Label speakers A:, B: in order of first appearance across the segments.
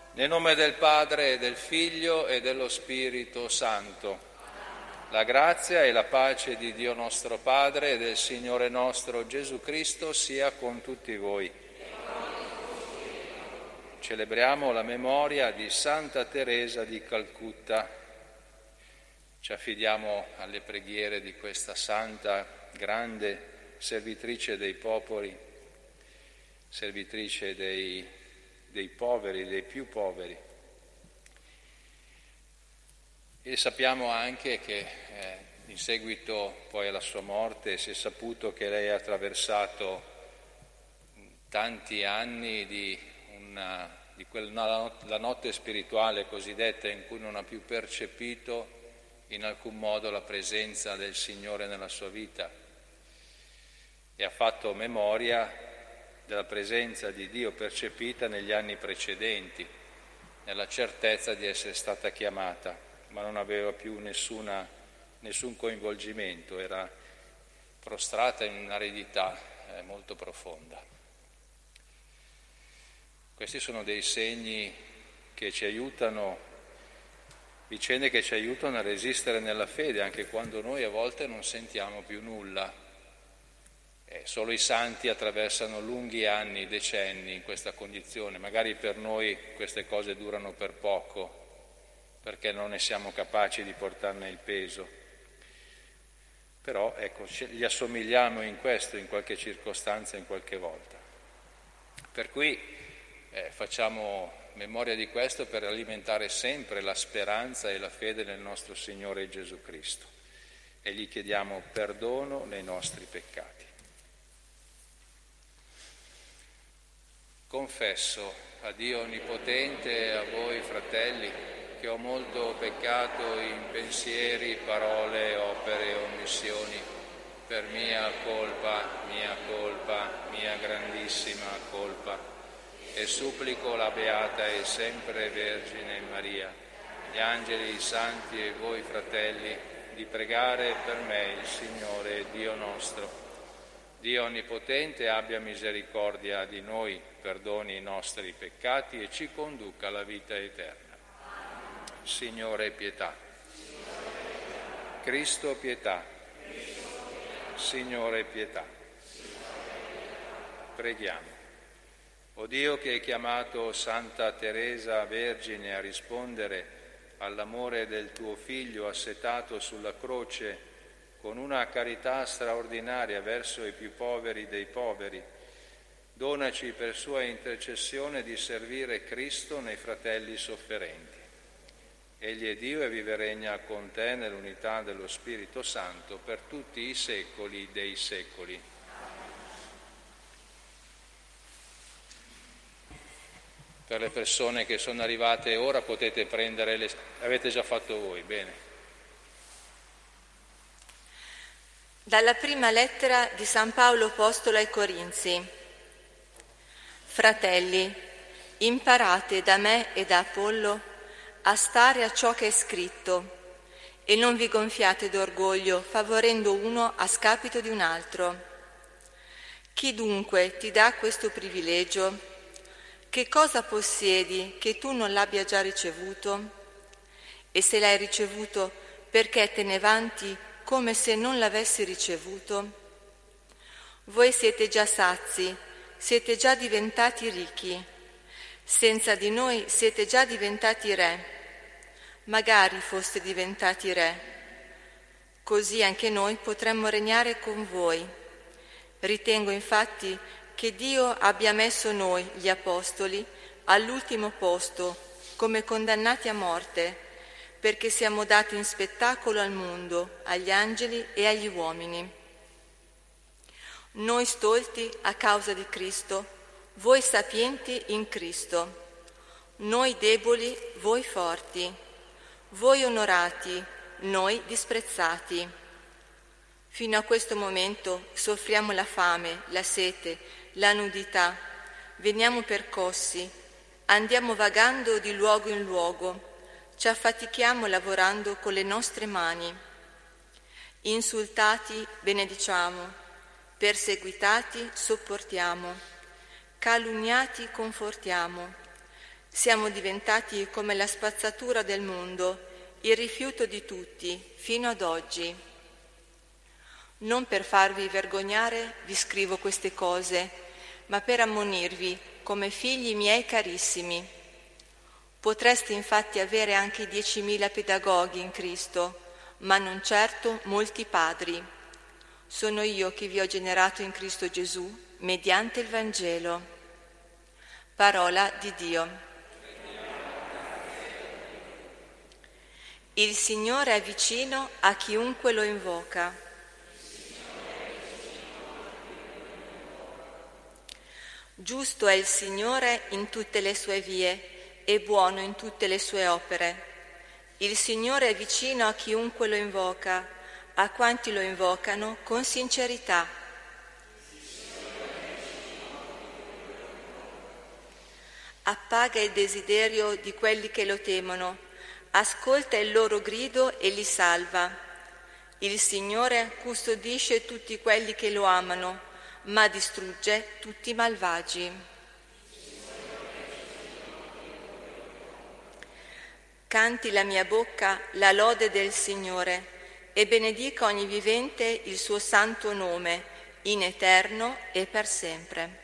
A: Nel nome del Padre, e del Figlio e dello Spirito Santo. La grazia e la pace di Dio nostro Padre e del Signore nostro Gesù Cristo sia con tutti voi. Celebriamo la memoria di Santa Teresa di Calcutta. Ci affidiamo alle preghiere di questa santa, grande servitrice dei popoli, servitrice dei poveri, dei più poveri. E sappiamo anche che in seguito poi alla sua morte si è saputo che lei ha attraversato tanti anni la notte spirituale cosiddetta, in cui non ha più percepito in alcun modo la presenza del Signore nella sua vita, e ha fatto memoria della presenza di Dio percepita negli anni precedenti, nella certezza di essere stata chiamata, ma non aveva più nessun coinvolgimento, era prostrata in un'aridità molto profonda. Questi sono dei segni che ci aiutano, vicende che ci aiutano a resistere nella fede, anche quando noi a volte non sentiamo più nulla. Solo i santi attraversano lunghi anni, decenni in questa condizione. Magari per noi queste cose durano per poco, perché non ne siamo capaci di portarne il peso. Però gli assomigliamo in questo, in qualche circostanza, in qualche volta. Per cui facciamo memoria di questo per alimentare sempre la speranza e la fede nel nostro Signore Gesù Cristo. E gli chiediamo perdono nei nostri peccati. Confesso a Dio Onnipotente e a voi, fratelli, che ho molto peccato in pensieri, parole, opere e omissioni, per mia colpa, mia grandissima colpa, e supplico la Beata e sempre Vergine Maria, gli angeli, i santi e voi, fratelli, di pregare per me il Signore Dio nostro. Dio Onnipotente abbia misericordia di noi, perdoni i nostri peccati e ci conduca alla vita eterna. Signore, pietà. Cristo, pietà. Signore, pietà. Preghiamo. O Dio, che hai chiamato Santa Teresa Vergine a rispondere all'amore del tuo Figlio assetato sulla croce con una carità straordinaria verso i più poveri dei poveri, donaci per sua intercessione di servire Cristo nei fratelli sofferenti. Egli è Dio e vive e regna con te nell'unità dello Spirito Santo per tutti i secoli dei secoli. Per le persone che sono arrivate ora potete prendere avete già fatto voi, bene.
B: Dalla prima lettera di San Paolo Apostolo ai Corinzi. Fratelli, imparate da me e da Apollo a stare a ciò che è scritto e non vi gonfiate d'orgoglio favorendo uno a scapito di un altro. Chi dunque ti dà questo privilegio? Che cosa possiedi che tu non l'abbia già ricevuto? E se l'hai ricevuto, perché te ne vanti come se non l'avessi ricevuto? Voi siete già sazi, siete già diventati ricchi, senza di noi siete già diventati re, magari foste diventati re, così anche noi potremmo regnare con voi. Ritengo infatti che Dio abbia messo noi, gli apostoli, all'ultimo posto, come condannati a morte, perché siamo dati in spettacolo al mondo, agli angeli e agli uomini. Noi stolti a causa di Cristo, voi sapienti in Cristo, noi deboli, voi forti, voi onorati, noi disprezzati. Fino a questo momento soffriamo la fame, la sete, la nudità, veniamo percossi, andiamo vagando di luogo in luogo, ci affatichiamo lavorando con le nostre mani. Insultati benediciamo, perseguitati sopportiamo, calunniati confortiamo, Siamo diventati come la spazzatura del mondo, il rifiuto di tutti, fino ad oggi. Non per farvi vergognare vi scrivo queste cose, ma per ammonirvi come figli miei carissimi. Potreste infatti avere anche 10.000 pedagoghi in Cristo, ma non certo molti padri. Sono io che vi ho generato in Cristo Gesù mediante il Vangelo. Parola di Dio. Il Signore è vicino a chiunque lo invoca. Giusto è il Signore in tutte le sue vie e buono in tutte le sue opere. Il Signore è vicino a chiunque lo invoca, a quanti lo invocano con sincerità. Appaga il desiderio di quelli che lo temono, ascolta il loro grido e li salva. Il Signore custodisce tutti quelli che lo amano, ma distrugge tutti i malvagi. Canti la mia bocca la lode del Signore e benedica ogni vivente il suo santo nome, in eterno e per sempre.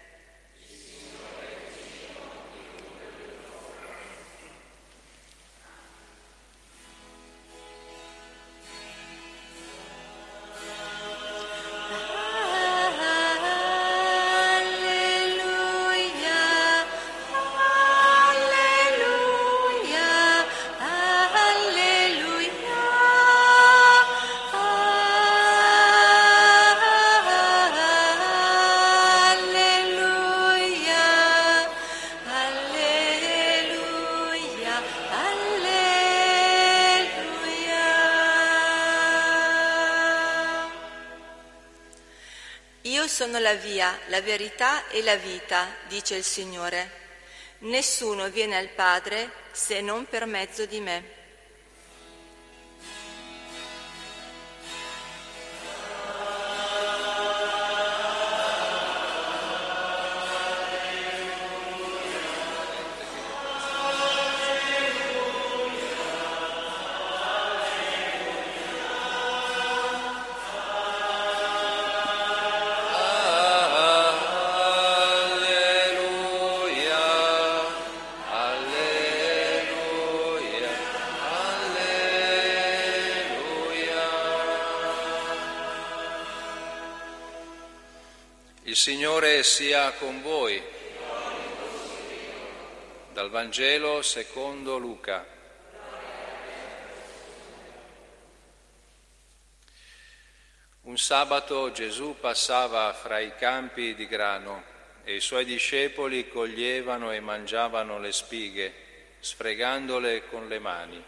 B: Io sono la via, la verità e la vita, dice il Signore. Nessuno viene al Padre se non per mezzo di me.
A: Il Signore sia con voi. Dal Vangelo secondo Luca. Un sabato Gesù passava fra i campi di grano e i suoi discepoli coglievano e mangiavano le spighe, sfregandole con le mani.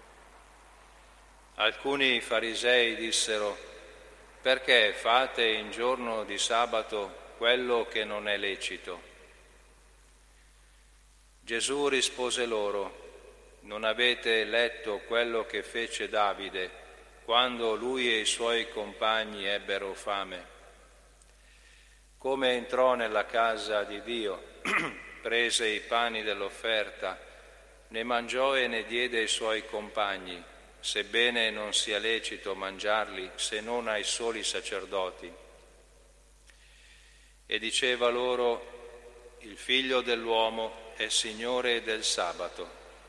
A: Alcuni farisei dissero: «Perché fate in giorno di sabato quello che non è lecito?» Gesù rispose loro: «Non avete letto quello che fece Davide quando lui e i suoi compagni ebbero fame? Come entrò nella casa di Dio, prese i pani dell'offerta, ne mangiò e ne diede ai suoi compagni, sebbene non sia lecito mangiarli se non ai soli sacerdoti. E diceva loro: il Figlio dell'uomo è Signore del sabato».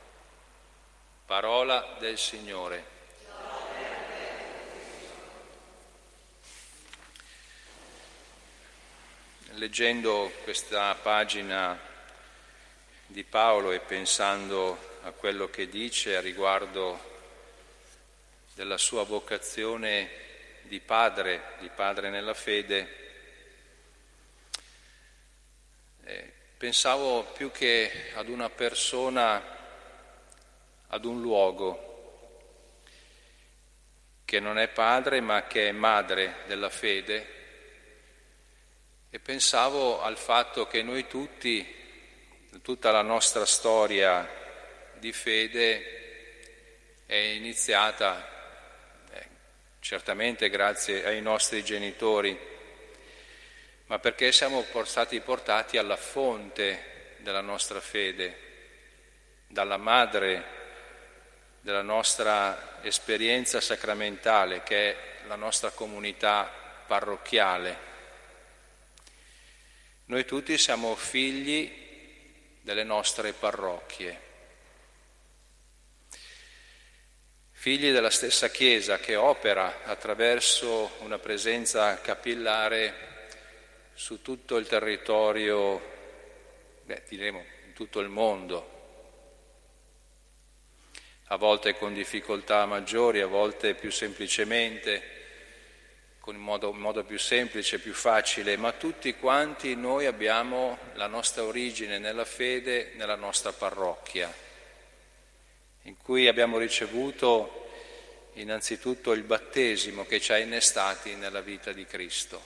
A: Parola del Signore. Leggendo questa pagina di Paolo e pensando a quello che dice a riguardo della sua vocazione di padre nella fede, pensavo più che ad una persona, ad un luogo che non è padre ma che è madre della fede, e pensavo al fatto che noi tutti, tutta la nostra storia di fede è iniziata certamente grazie ai nostri genitori, ma perché siamo stati portati alla fonte della nostra fede, dalla madre della nostra esperienza sacramentale, che è la nostra comunità parrocchiale. Noi tutti siamo figli delle nostre parrocchie, figli della stessa Chiesa che opera attraverso una presenza capillare su tutto il territorio, diremo in tutto il mondo, a volte con difficoltà maggiori, a volte più semplicemente, con in modo più semplice, più facile, ma tutti quanti noi abbiamo la nostra origine nella fede, nella nostra parrocchia, in cui abbiamo ricevuto innanzitutto il battesimo che ci ha innestati nella vita di Cristo.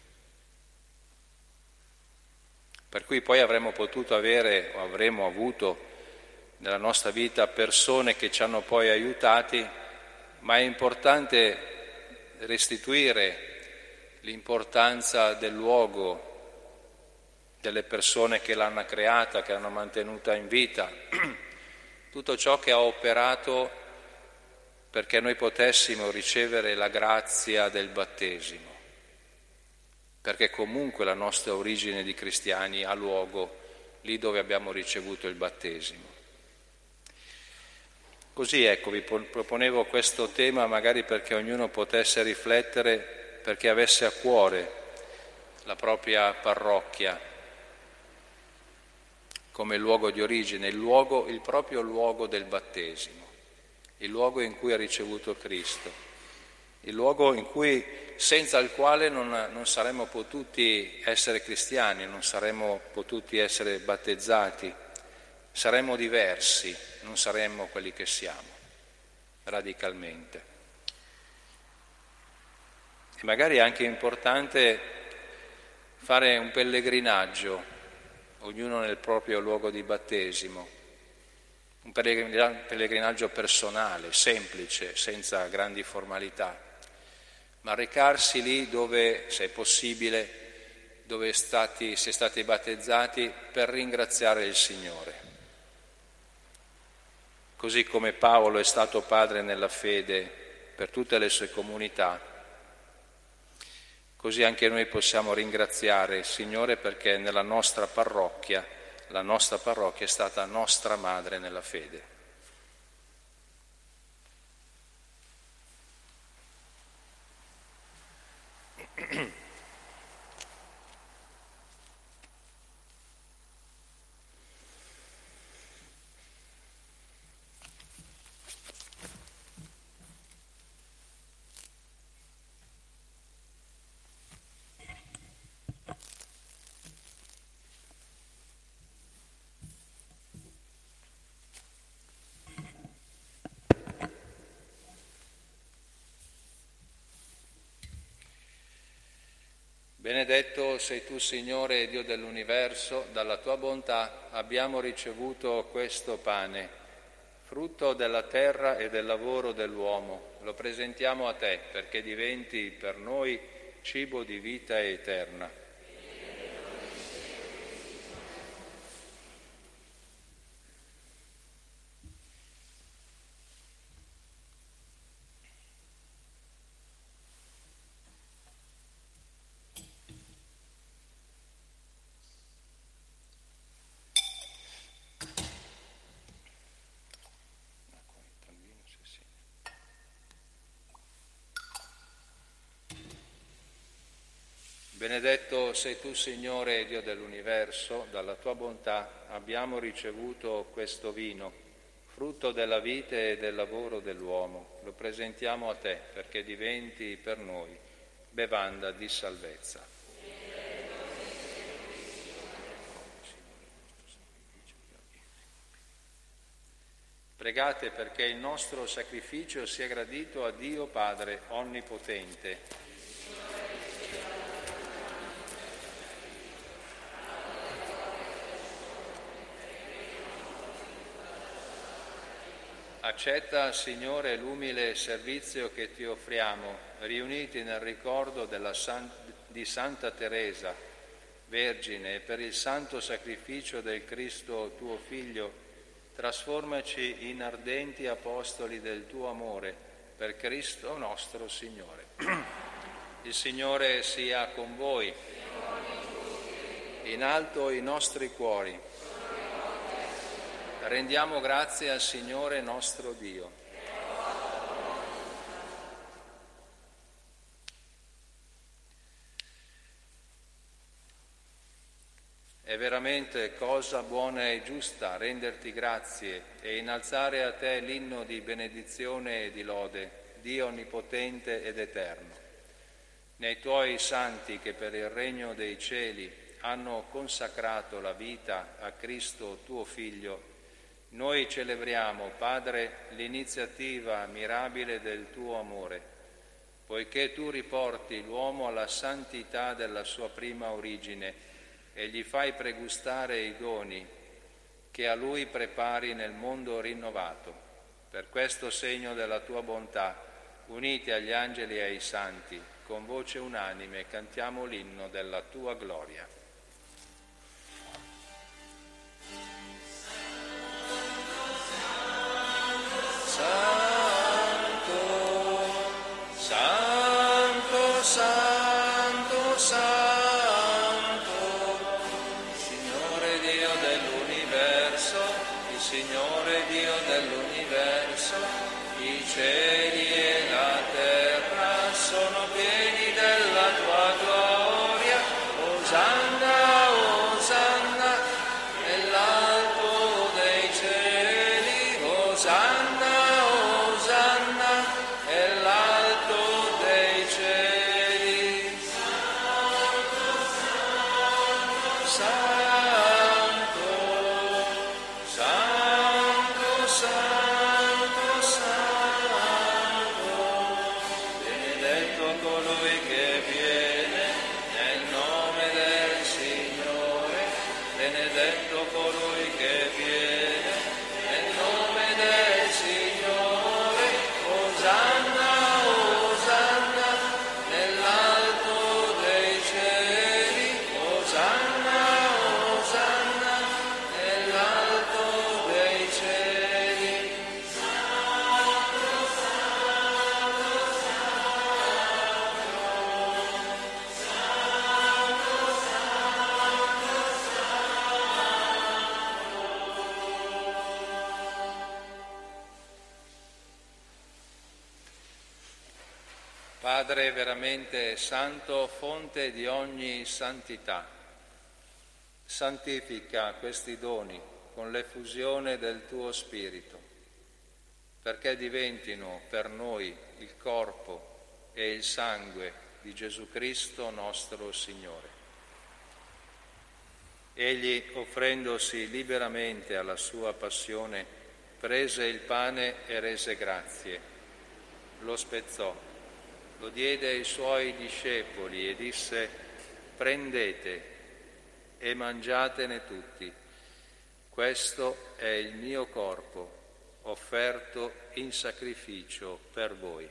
A: Per cui poi avremmo potuto avere, o avremmo avuto nella nostra vita persone che ci hanno poi aiutati, ma è importante restituire l'importanza del luogo, delle persone che l'hanno creata, che l'hanno mantenuta in vita, tutto ciò che ha operato perché noi potessimo ricevere la grazia del battesimo, perché comunque la nostra origine di cristiani ha luogo lì dove abbiamo ricevuto il battesimo. Così ecco, vi proponevo questo tema magari perché ognuno potesse riflettere, perché avesse a cuore la propria parrocchia come luogo di origine, il proprio luogo del battesimo, il luogo in cui ha ricevuto Cristo, il luogo in cui, senza il quale non saremmo potuti essere cristiani, non saremmo potuti essere battezzati, saremmo diversi, non saremmo quelli che siamo, radicalmente. E magari è anche importante fare un pellegrinaggio, ognuno nel proprio luogo di battesimo, un pellegrinaggio personale, semplice, senza grandi formalità, ma recarsi lì dove, se è possibile, dove si è stati battezzati per ringraziare il Signore. Così come Paolo è stato padre nella fede per tutte le sue comunità, così anche noi possiamo ringraziare il Signore perché nella nostra parrocchia, la nostra parrocchia è stata nostra madre nella fede. Benedetto sei tu, Signore, Dio dell'universo, dalla tua bontà abbiamo ricevuto questo pane, frutto della terra e del lavoro dell'uomo. Lo presentiamo a te perché diventi per noi cibo di vita eterna. Benedetto sei tu, Signore, Dio dell'universo, dalla tua bontà abbiamo ricevuto questo vino, frutto della vite e del lavoro dell'uomo. Lo presentiamo a te perché diventi per noi bevanda di salvezza. Pregate perché il nostro sacrificio sia gradito a Dio Padre Onnipotente. Accetta, Signore, l'umile servizio che ti offriamo, riuniti nel ricordo di Santa Teresa, Vergine, e per il santo sacrificio del Cristo tuo Figlio, Trasformaci in ardenti apostoli del tuo amore, per Cristo nostro Signore. Il Signore sia con voi. In alto i nostri cuori. Rendiamo grazie al Signore nostro Dio. È veramente cosa buona e giusta renderti grazie e innalzare a te l'inno di benedizione e di lode, Dio onnipotente ed eterno. Nei tuoi santi che per il regno dei cieli hanno consacrato la vita a Cristo tuo Figlio, noi celebriamo, Padre, l'iniziativa mirabile del tuo amore, poiché tu riporti l'uomo alla santità della sua prima origine e gli fai pregustare i doni che a lui prepari nel mondo rinnovato. Per questo segno della tua bontà, uniti agli angeli e ai santi, con voce unanime cantiamo l'inno della tua gloria. Santo, Santo, Santo, Santo, Signore Dio dell'universo, il Signore Dio dell'universo, i cieli e la terra sono pieni della tua gloria. Osanna, Osanna, nell'alto dei cieli, Osanna. Padre veramente santo, fonte di ogni santità, santifica questi doni con l'effusione del tuo Spirito, perché diventino per noi il corpo e il sangue di Gesù Cristo nostro Signore. Egli, offrendosi liberamente alla sua passione, prese il pane e rese grazie, lo spezzò, lo diede ai suoi discepoli e disse: prendete e mangiatene tutti, questo è il mio corpo offerto in sacrificio per voi.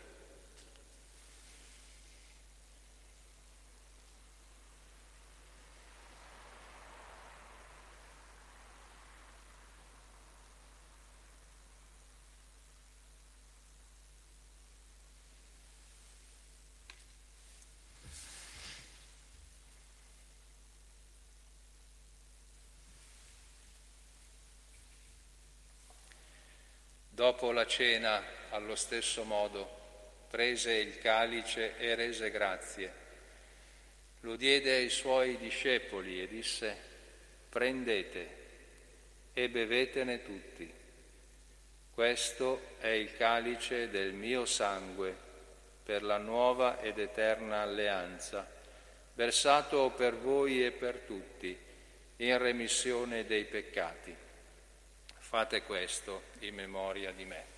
A: Dopo la cena, allo stesso modo, prese il calice e rese grazie. Lo diede ai suoi discepoli e disse: prendete e bevetene tutti. Questo è il calice del mio sangue per la nuova ed eterna alleanza, versato per voi e per tutti in remissione dei peccati. Fate questo in memoria di me.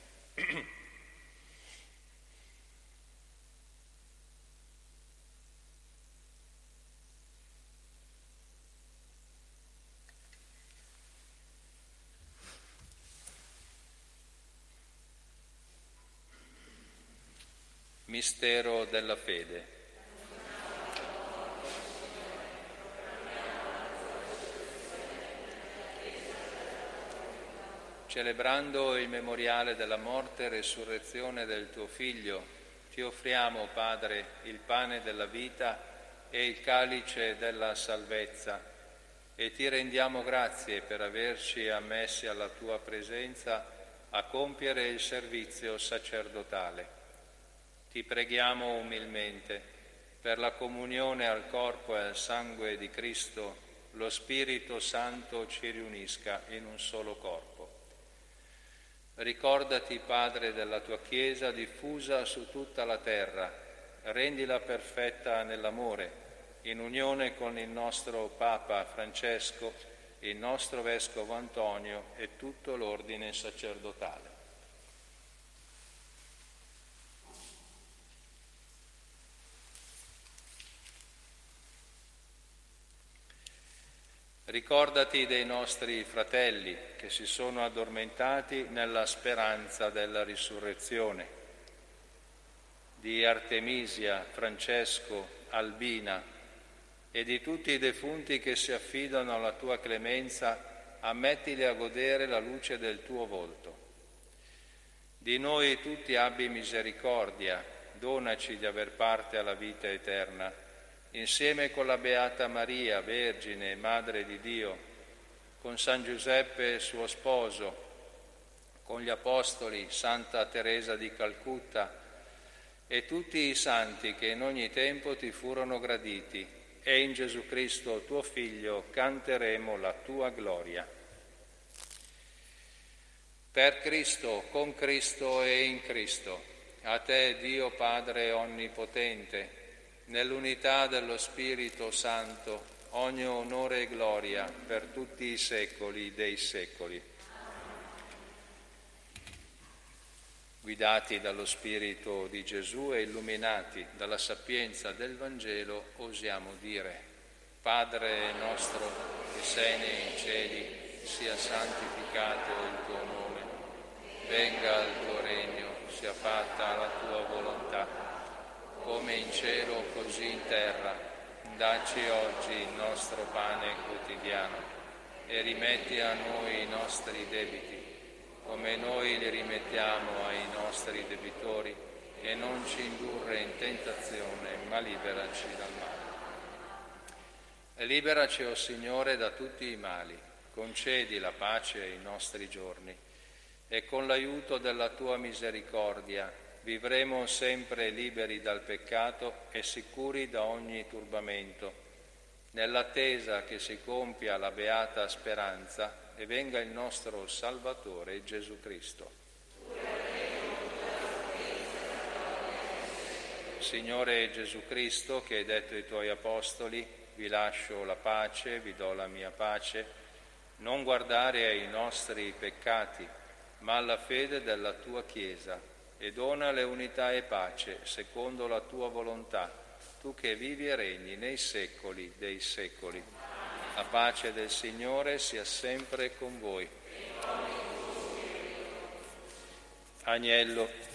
A: Mistero della fede. celebrando il memoriale della morte e resurrezione del tuo Figlio, ti offriamo, Padre, il pane della vita e il calice della salvezza e ti rendiamo grazie per averci ammessi alla tua presenza a compiere il servizio sacerdotale. Ti preghiamo umilmente per la comunione al corpo e al sangue di Cristo, lo Spirito Santo ci riunisca in un solo corpo. Ricordati, Padre, della tua Chiesa diffusa su tutta la terra, rendila perfetta nell'amore, in unione con il nostro Papa Francesco, il nostro Vescovo Antonio e tutto l'ordine sacerdotale. Ricordati dei nostri fratelli che si sono addormentati nella speranza della risurrezione, di Artemisia, Francesco, Albina e di tutti i defunti che si affidano alla tua clemenza, ammettili a godere la luce del tuo volto. Di noi tutti abbi misericordia, donaci di aver parte alla vita eterna, insieme con la Beata Maria, Vergine, Madre di Dio, con San Giuseppe suo sposo, con gli Apostoli, Santa Teresa di Calcutta e tutti i santi che in ogni tempo ti furono graditi, e in Gesù Cristo, tuo Figlio, canteremo la tua gloria. Per Cristo, con Cristo e in Cristo, a te, Dio Padre Onnipotente, nell'unità dello Spirito Santo, ogni onore e gloria per tutti i secoli dei secoli. Guidati dallo Spirito di Gesù e illuminati dalla sapienza del Vangelo, osiamo dire: Padre nostro che sei nei cieli, sia santificato il tuo nome, venga il tuo regno, sia fatta la tua volontà, come in cielo così in terra. Dacci oggi il nostro pane quotidiano e rimetti a noi i nostri debiti, come noi li rimettiamo ai nostri debitori, e non ci indurre in tentazione, ma liberaci dal male. E liberaci, o Signore, da tutti i mali, concedi la pace ai nostri giorni, e con l'aiuto della tua misericordia vivremo sempre liberi dal peccato e sicuri da ogni turbamento, nell'attesa che si compia la beata speranza e venga il nostro Salvatore Gesù Cristo. Signore Gesù Cristo, che hai detto ai tuoi apostoli: vi lascio la pace, vi do la mia pace, non guardare ai nostri peccati, ma alla fede della tua Chiesa, e donale unità e pace secondo la tua volontà, tu che vivi e regni nei secoli dei secoli. La pace del Signore sia sempre con voi. Agnello.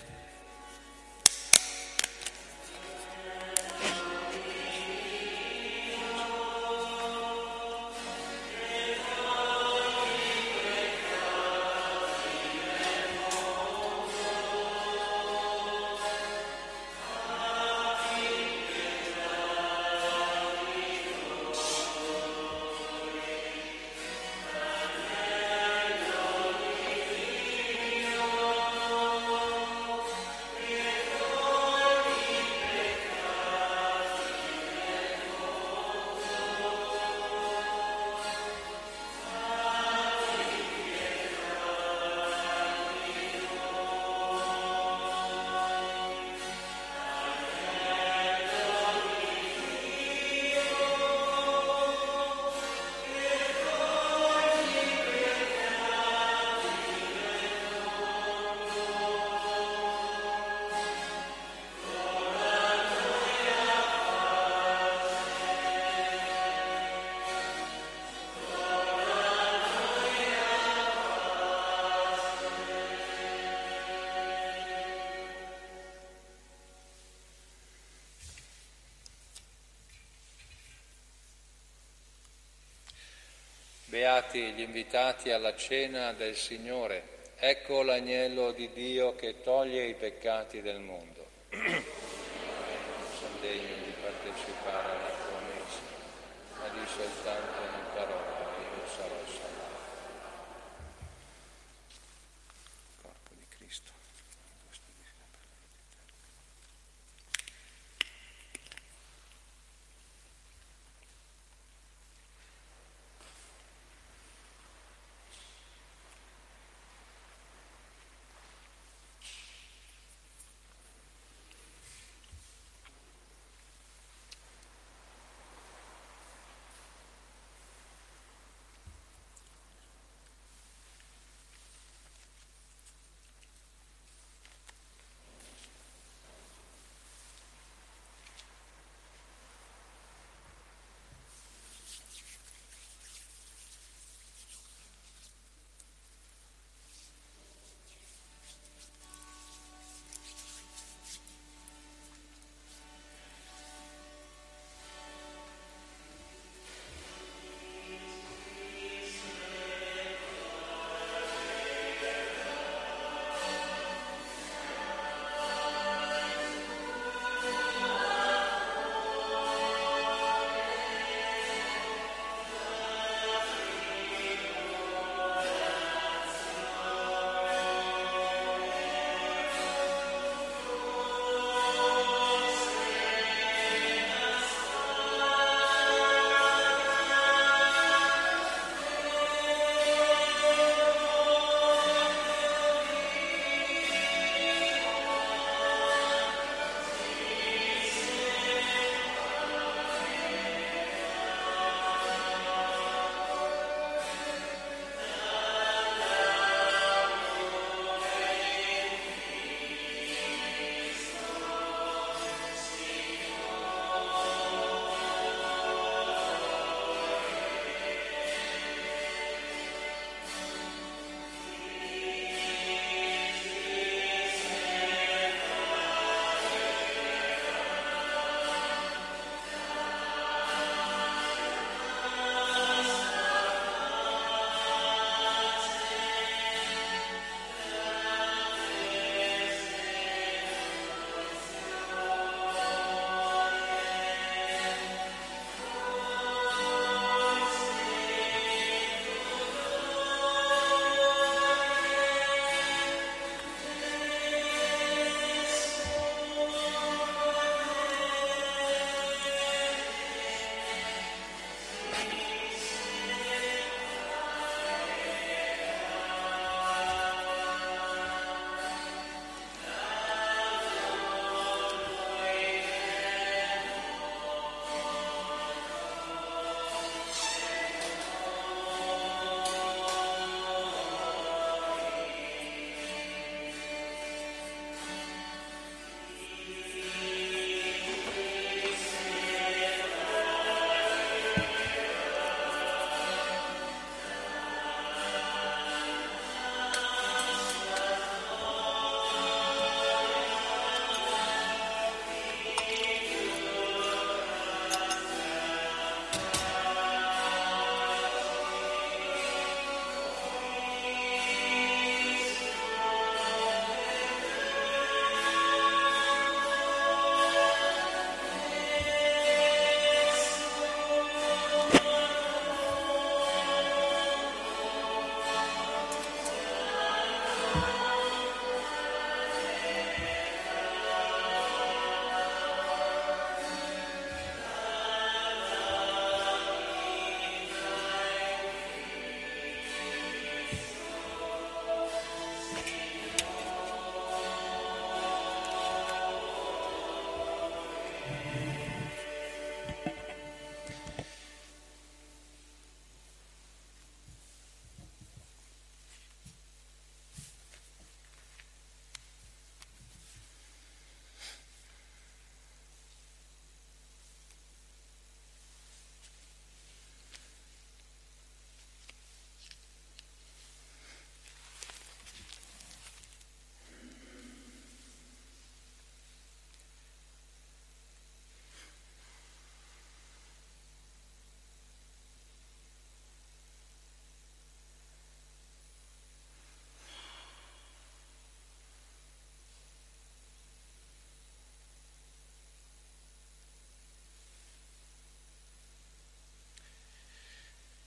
A: Beati gli invitati alla cena del Signore. Ecco l'agnello di Dio che toglie i peccati del mondo. Sono degno di partecipare alla tua messa, ma di soltanto una parola e io sarò salvato. Corpo di Cristo.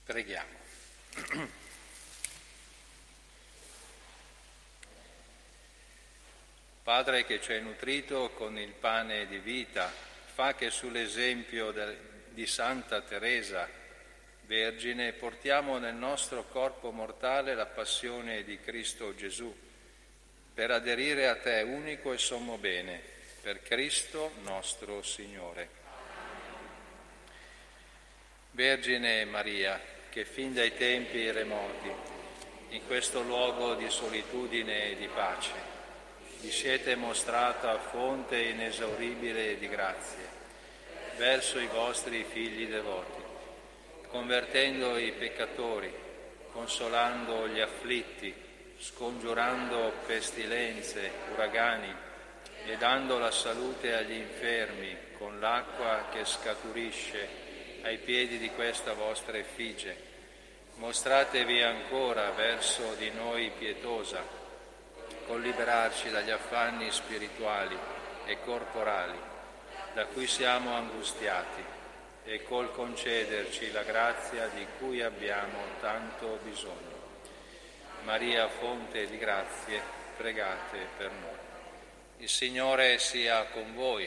A: Preghiamo. Padre che ci hai nutrito con il pane di vita, fa che sull'esempio di Santa Teresa, Vergine, portiamo nel nostro corpo mortale la passione di Cristo Gesù, per aderire a te unico e sommo bene, per Cristo nostro Signore. Vergine Maria, che fin dai tempi remoti, in questo luogo di solitudine e di pace, vi siete mostrata fonte inesauribile di grazie verso i vostri figli devoti, convertendo i peccatori, consolando gli afflitti, scongiurando pestilenze, uragani e dando la salute agli infermi con l'acqua che scaturisce ai piedi di questa vostra effigie. Mostratevi ancora verso di noi pietosa, col liberarci dagli affanni spirituali e corporali da cui siamo angustiati e col concederci la grazia di cui abbiamo tanto bisogno. Maria, fonte di grazie, pregate per noi. Il Signore sia con voi.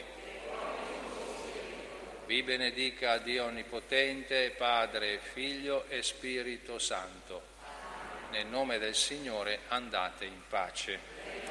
A: Vi benedica Dio Onnipotente, Padre, Figlio e Spirito Santo. Nel nome del Signore andate in pace.